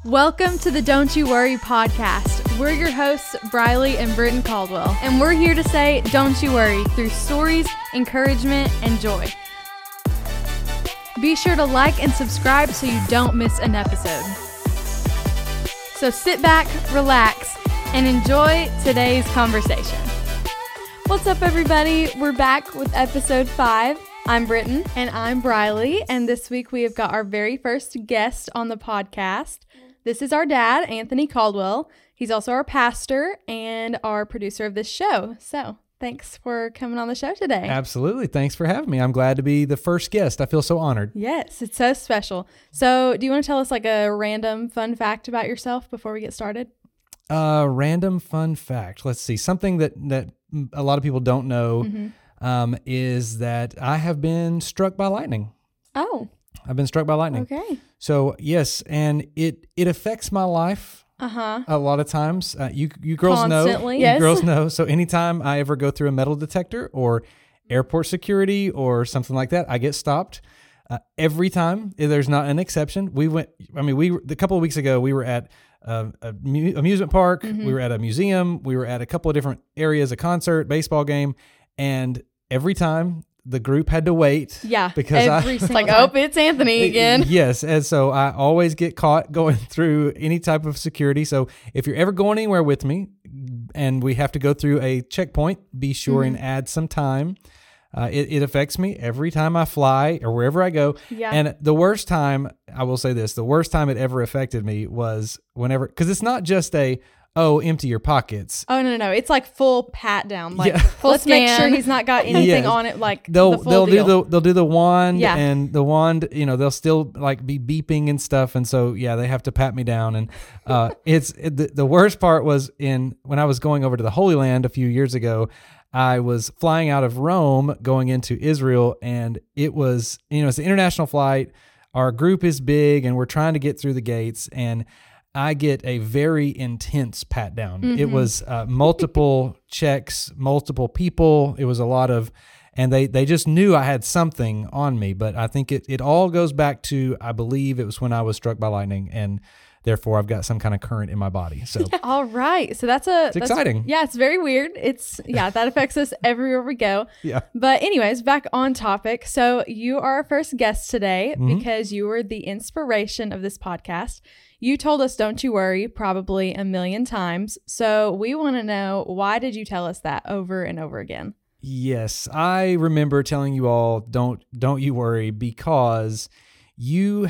Welcome to the Don't You Worry podcast. We're your hosts, Briley and Britton Caldwell, and we're here to say, don't you worry, through stories, encouragement, and joy. Be sure to like and subscribe so you don't miss an episode. So sit back, relax, and enjoy today's conversation. What's up, everybody? We're back with episode 5. I'm Britton. And I'm Briley, and this week we have got our very first guest on the podcast. This is our dad, Anthony Caldwell. He's also our pastor and our producer of this show. So thanks for coming on the show today. Absolutely. Thanks for having me. I'm glad to be the first guest. I feel so honored. Yes, it's so special. So do you want to tell us like a random fun fact about yourself before we get started? Random fun fact. Let's see. Something that a lot of people don't know is that I have been struck by lightning. Oh. I've been struck by lightning. Okay. So yes, and it affects my life a lot of times. You girls Constantly. know. Yes. You girls know. So anytime I ever go through a metal detector or airport security or something like that, I get stopped. Every time, there's not an exception. A couple of weeks ago, we were at amusement park. We were at a museum. We were at a couple of different areas, a concert, baseball game, and every time the group had to wait. Yeah. Because it's like, oh, it's Anthony again. Yes. And so I always get caught going through any type of security. So if you're ever going anywhere with me and we have to go through a checkpoint, be sure and add some time. It affects me every time I fly or wherever I go. Yeah. And the worst time, I will say this, the worst time it ever affected me was whenever, because it's not just empty your pockets. Oh, no. It's like full pat down. Like, Yeah. let's make sure he's not got anything on it. Like, they'll deal. do the wand, Yeah. and the wand, they'll still like be beeping and stuff, and so yeah, they have to pat me down. And the worst part was when I was going over to the Holy Land a few years ago. I was flying out of Rome going into Israel, and it was it's an international flight. Our group is big, and we're trying to get through the gates, and I get a very intense pat down. It was multiple checks, multiple people. It was a lot of, and they just knew I had something on me. But I think it all goes back to, I believe it was when I was struck by lightning, and therefore I've got some kind of current in my body. So all right. So that's exciting. Yeah, it's very weird. That affects us everywhere we go. Yeah. But anyways, back on topic. So you are our first guest today because you were the inspiration of this podcast. You told us, don't you worry, probably a million times. So we want to know, why did you tell us that over and over again? Yes, I remember telling you all, don't you worry, because you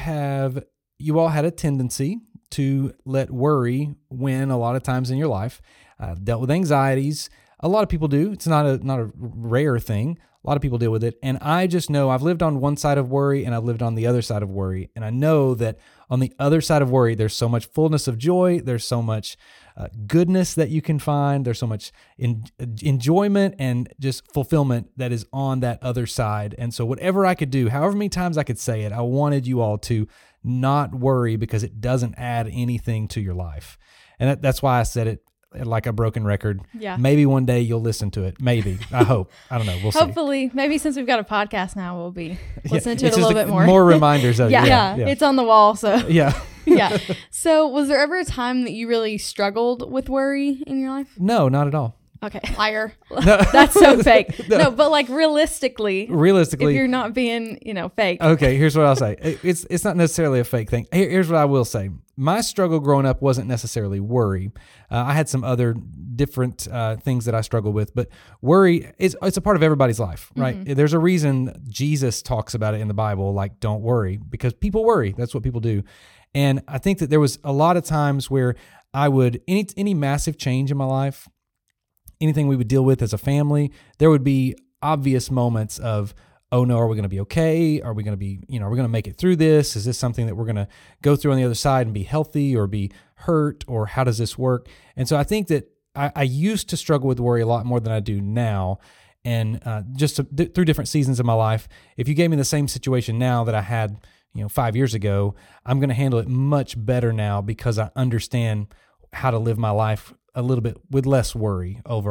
all had a tendency to let worry win a lot of times in your life. Dealt with anxieties. A lot of people do. It's not a rare thing. A lot of people deal with it. And I just know I've lived on one side of worry and I've lived on the other side of worry. And I know that on the other side of worry, there's so much fullness of joy. There's so much goodness that you can find. There's so much enjoyment and just fulfillment that is on that other side. And so whatever I could do, however many times I could say it, I wanted you all to not worry, because it doesn't add anything to your life. And that's why I said it like a broken record. Yeah. Maybe one day you'll listen to it. Maybe. I hope. I don't know. We'll see. Hopefully, maybe since we've got a podcast now, we'll be listening to it a little bit more. More reminders of it. Yeah. It's on the wall. So yeah. Yeah. So was there ever a time that you really struggled with worry in your life? No, not at all. Okay. Liar. That's so fake. No, but like realistically, if you're not being, fake. Okay, here's what I'll say. It's not necessarily a fake thing. Here's what I will say. My struggle growing up wasn't necessarily worry. I had some other different things that I struggled with, but worry it's a part of everybody's life, right? There's a reason Jesus talks about it in the Bible, like don't worry, because people worry. That's what people do. And I think that there was a lot of times where I would, any massive change in my life, anything we would deal with as a family, there would be obvious moments of, oh no, are we going to be okay? Are we going to be, are we going to make it through this? Is this something that we're going to go through on the other side and be healthy or be hurt, or how does this work? And so I think that I used to struggle with worry a lot more than I do now. And through different seasons of my life, if you gave me the same situation now that I had, 5 years ago, I'm going to handle it much better now because I understand how to live my life a little bit with less worry overall.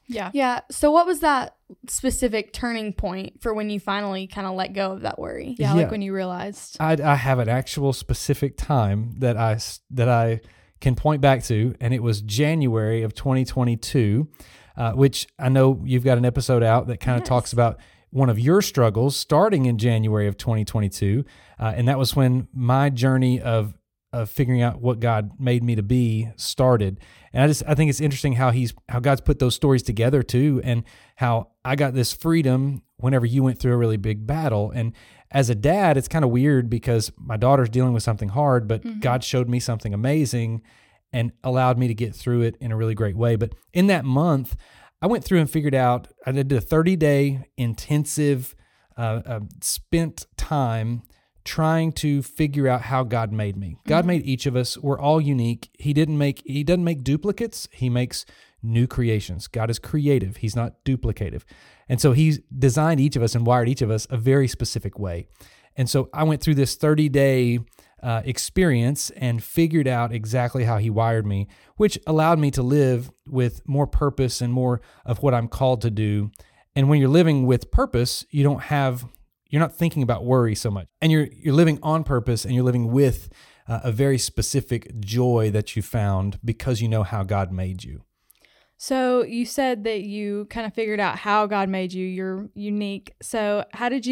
Yeah. Yeah. So what was that specific turning point for when you finally kind of let go of that worry? Yeah, like when you realized. I have an actual specific time that I can point back to, and it was January of 2022, which I know you've got an episode out that kind of talks about one of your struggles starting in January of 2022, and that was when my journey of figuring out what God made me to be started. And I think it's interesting how God's put those stories together too, and how I got this freedom whenever you went through a really big battle. And as a dad, it's kind of weird because my daughter's dealing with something hard, but God showed me something amazing and allowed me to get through it in a really great way. But in that month, I went through and figured out, I did a 30-day intensive spent time trying to figure out how God made me. God made each of us. We're all unique. He doesn't make duplicates. He makes new creations. God is creative. He's not duplicative. And so He's designed each of us and wired each of us a very specific way. And so I went through this 30-day experience and figured out exactly how He wired me, which allowed me to live with more purpose and more of what I'm called to do. And when you're living with purpose, you're not thinking about worry so much, and you're living on purpose, and you're living with a very specific joy that you found because you know how God made you. So you said that you kind of figured out how God made you. You're unique. So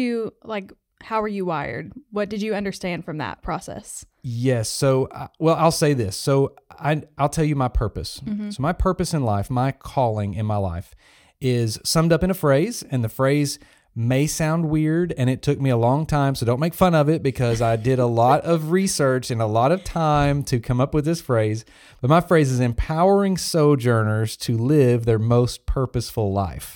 how were you wired? What did you understand from that process? Yes. So, I'll say this. So I'll tell you my purpose. So my purpose in life, my calling in my life is summed up in a phrase, and the phrase may sound weird, and it took me a long time, so don't make fun of it because I did a lot of research and a lot of time to come up with this phrase. But my phrase is empowering sojourners to live their most purposeful life.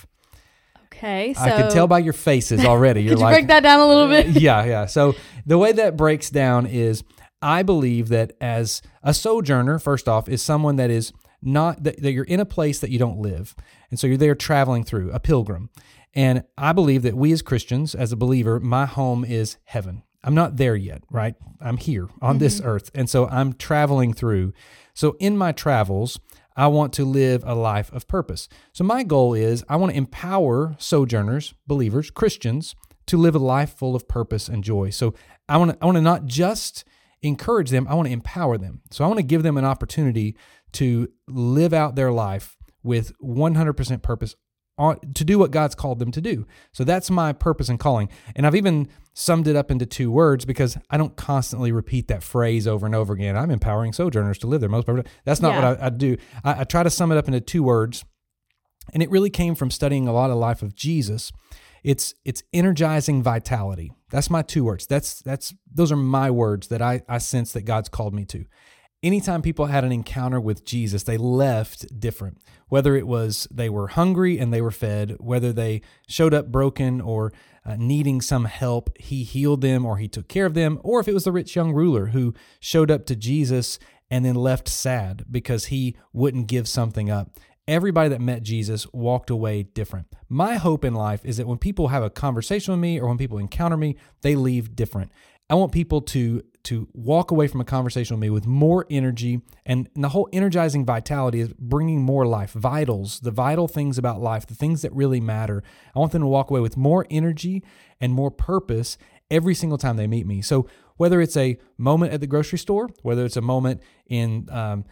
Okay, so I can tell by your faces already. You're could you break that down a little bit? Yeah. So the way that breaks down is I believe that as a sojourner, first off, is someone that is not, that you're in a place that you don't live. And so you're there traveling through, a pilgrim. And I believe that we as Christians, as a believer, my home is heaven. I'm not there yet, right? I'm here on this earth. And so I'm traveling through. So in my travels, I want to live a life of purpose. So my goal is I want to empower sojourners, believers, Christians, to live a life full of purpose and joy. So I want to not just encourage them, I want to empower them. So I want to give them an opportunity to live out their life with 100% purpose to do what God's called them to do. So that's my purpose and calling. And I've even summed it up into 2 words because I don't constantly repeat that phrase over and over again. I'm empowering sojourners to live their most purpose. That's not what I do. I try to sum it up into 2 words. And it really came from studying a lot of the life of Jesus. It's energizing vitality. That's my 2 words. Those are my words that I sense that God's called me to. Anytime people had an encounter with Jesus, they left different. Whether it was they were hungry and they were fed, whether they showed up broken or needing some help, He healed them or He took care of them, or if it was the rich young ruler who showed up to Jesus and then left sad because he wouldn't give something up. Everybody that met Jesus walked away different. My hope in life is that when people have a conversation with me or when people encounter me, they leave different. I want people to walk away from a conversation with me with more energy, and the whole energizing vitality is bringing more life, vitals, the vital things about life, the things that really matter. I want them to walk away with more energy and more purpose every single time they meet me. So whether it's a moment at the grocery store, whether it's a moment in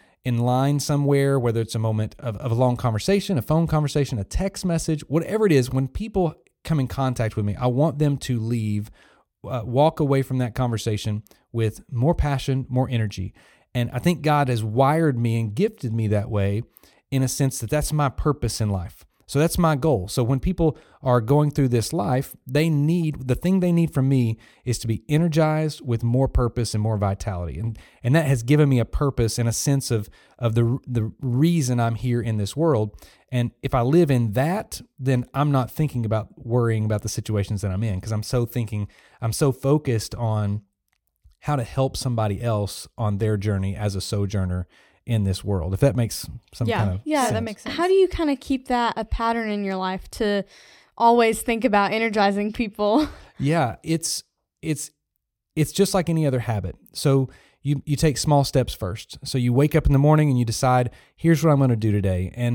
line somewhere, whether it's a moment of a long conversation, a phone conversation, a text message, whatever it is, when people come in contact with me, I want them to walk away from that conversation with more passion, more energy. And I think God has wired me and gifted me that way in a sense that that's my purpose in life. So that's my goal. So when people are going through this life, the thing they need from me is to be energized with more purpose and more vitality. And that has given me a purpose and a sense of the reason I'm here in this world. And if I live in that, then I'm not thinking about worrying about the situations that I'm in because I'm so focused on how to help somebody else on their journey as a sojourner in this world, if that makes some kind of sense. That makes sense. How do you kind of keep that a pattern in your life to always think about energizing people? Yeah, it's just like any other habit. So you take small steps first. So you wake up in the morning and you decide, here's what I'm going to do today. And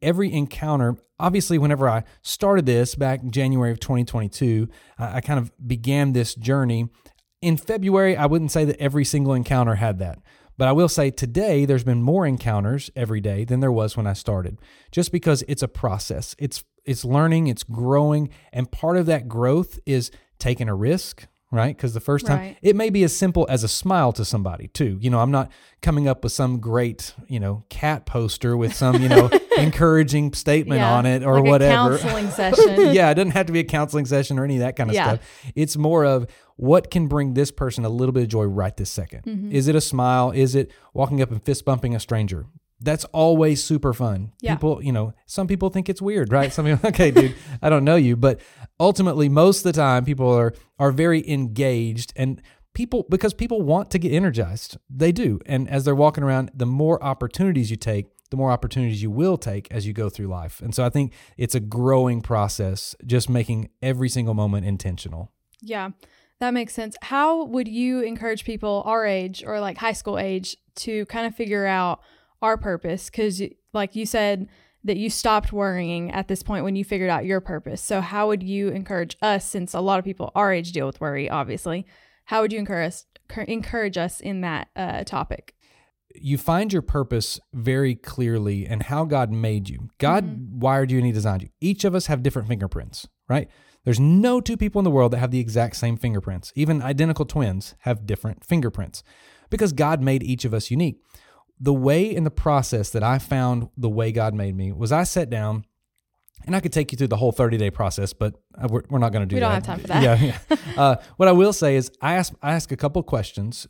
every encounter, obviously, whenever I started this back in January of 2022, I kind of began this journey. In February, I wouldn't say that every single encounter had that. But I will say today, there's been more encounters every day than there was when I started, just because it's a process. It's learning, it's growing, and part of that growth is taking a risk, right? Because the first time, Right. it may be as simple as a smile to somebody too. I'm not coming up with some great, cat poster with some, encouraging statement on it or like whatever. A counseling session. Yeah, it doesn't have to be a counseling session or any of that kind of Yeah. stuff. It's more of what can bring this person a little bit of joy right this second. Mm-hmm. Is it a smile? Is it walking up and fist bumping a stranger? That's always super fun. Yeah. People, some people think it's weird, right? Some people, okay, dude, I don't know you. But ultimately, most of the time, people are very engaged, and because people want to get energized. They do. And as they're walking around, the more opportunities you take, the more opportunities you will take as you go through life. And so I think it's a growing process, just making every single moment intentional. Yeah, that makes sense. How would you encourage people our age or like high school age to kind of figure out our purpose? Because like you said that you stopped worrying at this point when you figured out your purpose. So how would you encourage us, since a lot of people our age deal with worry, obviously, how would you encourage us in that topic? You find your purpose very clearly and how God made you. God wired you and He designed you. Each of us have different fingerprints, right? There's no two people in the world that have the exact same fingerprints. Even identical twins have different fingerprints because God made each of us unique. The way in the process that I found the way God made me was I sat down, and I could take you through the whole 30-day process, but we're not going to do that. We don't have time for that. Yeah. What I will say is I ask a couple questions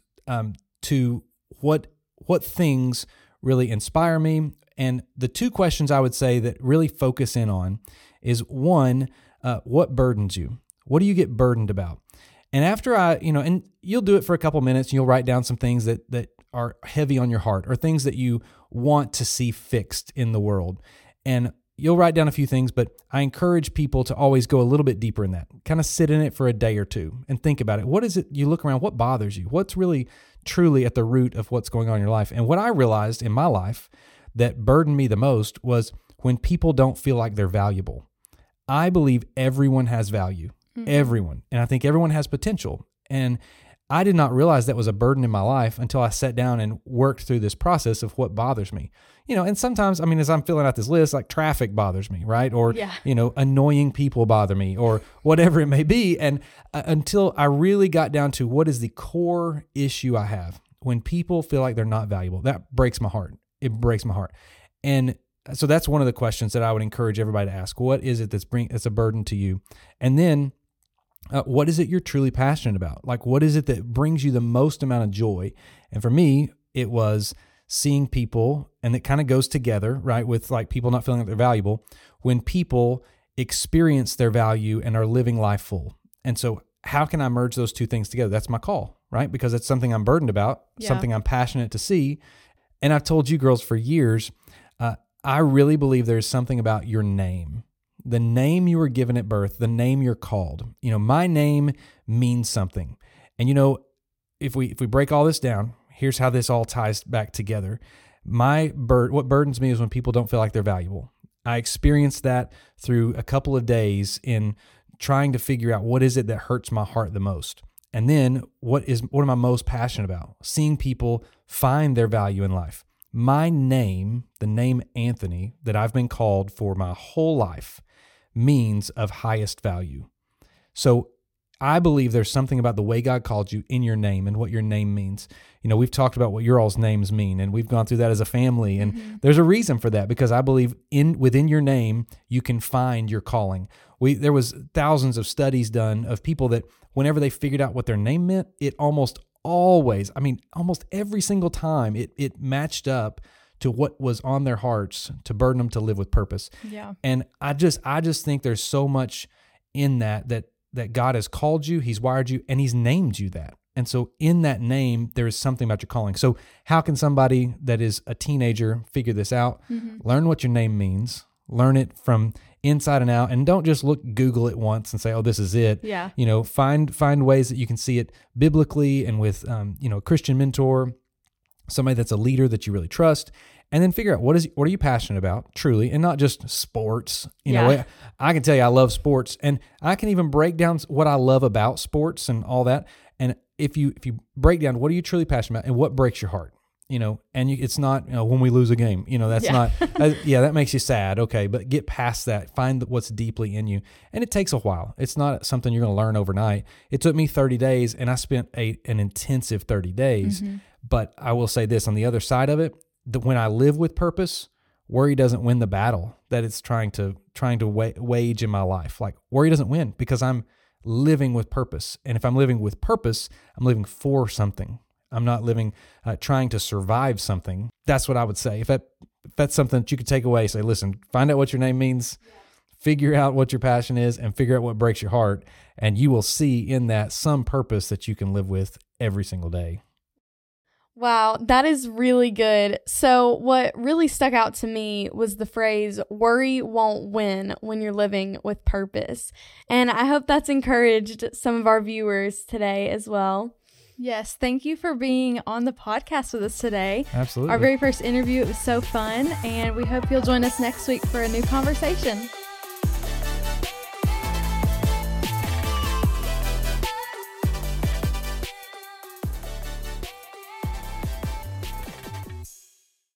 to what things really inspire me. And the two questions I would say that really focus in on is one, what burdens you? What do you get burdened about? And after and you'll do it for a couple minutes, and you'll write down some things that are heavy on your heart or things that you want to see fixed in the world. And you'll write down a few things, but I encourage people to always go a little bit deeper in that. Kind of sit in it for a day or two and think about it. What is it you look around? What bothers you? What's really truly at the root of what's going on in your life? And what I realized in my life that burdened me the most was when people don't feel like they're valuable. I believe everyone has value. Everyone. And I think everyone has potential. And I did not realize that was a burden in my life until I sat down and worked through this process of what bothers me. And sometimes, as I'm filling out this list, like traffic bothers me, right? Or, annoying people bother me or whatever it may be. And until I really got down to what is the core issue I have when people feel like they're not valuable, that breaks my heart. It breaks my heart. And so that's one of the questions that I would encourage everybody to ask. What is it that's a burden to you? And then what is it you're truly passionate about? Like, what is it that brings you the most amount of joy? And for me, it was seeing people, and it kind of goes together, right, with like people not feeling like they're valuable, when people experience their value and are living life full. And so how can I merge those two things together? That's my call, right? Because it's something I'm burdened about, something I'm passionate to see. And I've told you girls for years, I really believe there's something about your name. The name you were given at birth, the name you're called. My name means something. And if we break all this down, here's how this all ties back together. What burdens me is when people don't feel like they're valuable. I experienced that through a couple of days in trying to figure out what is it that hurts my heart the most. And then what am I most passionate about? Seeing people find their value in life. My name, the name Anthony, that I've been called for my whole life, means of highest value. So I believe there's something about the way God called you in your name and what your name means. We've talked about what your all's names mean, and we've gone through that as a family, and there's a reason for that, because I believe within your name, you can find your calling. There was thousands of studies done of people that whenever they figured out what their name meant, it almost every single time it matched up to what was on their hearts to burden them to live with purpose. Yeah. And I just think there's so much in that God has called you, He's wired you, and He's named you that. And so in that name, there is something about your calling. So how can somebody that is a teenager figure this out? Learn what your name means. Learn it from inside and out, and don't just Google it once and say, "Oh, this is it." Yeah. Find ways that you can see it biblically and with a Christian mentor. somebody that's a leader that you really trust, and then figure out what are you passionate about truly, and not just sports. You know, I can tell you I love sports, and I can even break down what I love about sports and all that. And if you break down what are you truly passionate about and what breaks your heart, you know, and it's not, you know, when we lose a game, you know, that's not, that makes you sad. Okay. But get past that, find what's deeply in you. And it takes a while. It's not something you're going to learn overnight. It took me 30 days and I spent an intensive 30 days. Mm-hmm. But I will say this on the other side of it, that when I live with purpose, worry doesn't win the battle that it's trying to wage in my life. Like worry doesn't win because I'm living with purpose. And if I'm living with purpose, I'm living for something. I'm not living trying to survive something. That's what I would say. If that's something that you could take away, say, listen, find out what your name means, figure out what your passion is, and figure out what breaks your heart. And you will see in that some purpose that you can live with every single day. Wow, that is really good. So what really stuck out to me was the phrase, worry won't win when you're living with purpose. And I hope that's encouraged some of our viewers today as well. Yes, thank you for being on the podcast with us today. Absolutely. Our very first interview, it was so fun, and we hope you'll join us next week for a new conversation.